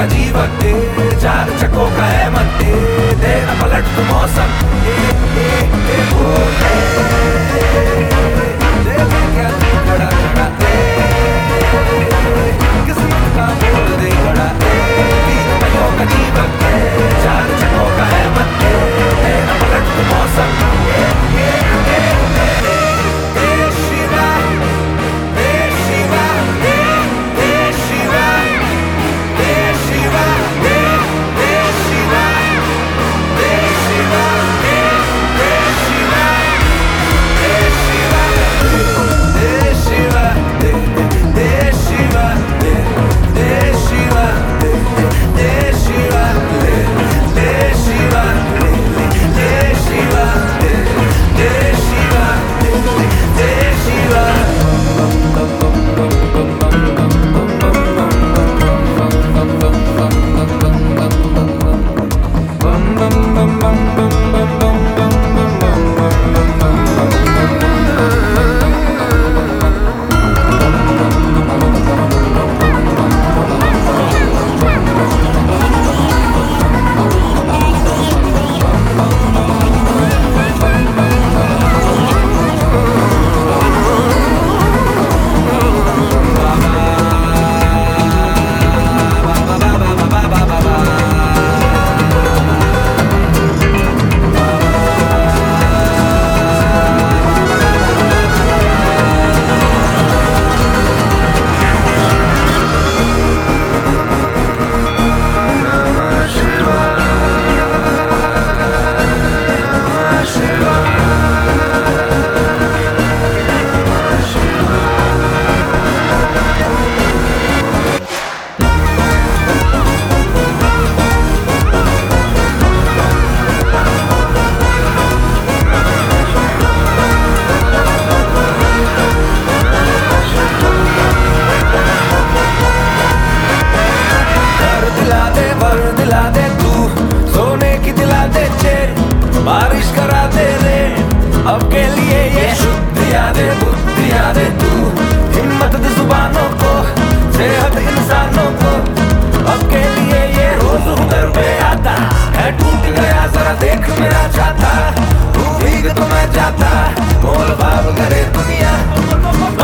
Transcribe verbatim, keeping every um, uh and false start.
का जीवन दे, चार चकों का है मन दे, देना पलट तो मौसम ए, ए, ए, बोले देखे क्या तू खड़ा खड़ा दे, किस्मत का बोल दे बड़ा दे, तीन पहियों का जीवन दे, चार चकों का है मन दे, देना पलट तो मौसम ए, ए, ए, ए, ए, ए, शिवा ए शिवा ए, ए शिवा ए शिवा ए, ए शिवा ए शिवा ए, ए शिवा ए शिवा ए शिवा ए, ए शिवा ए, ए शिवा ए, ए शिवा ए, ए शिवा ए, ए शिवा ए, ए शिवा ए, ए शिवा दिला दे तू, सोने की दिला दे चेन, बारिश करा दे रे अब के लिए ये शुद्ध यादें बुद्धि यादें तू, हिम्मत दे जुबानों को, सेहत इंसानों को, अब के लिए ये रोज उधर पे आता है, टूट गया जरा देख मेरा चाहता, तू भीग तो मैं जाता, मोल भाव करे दुनिया।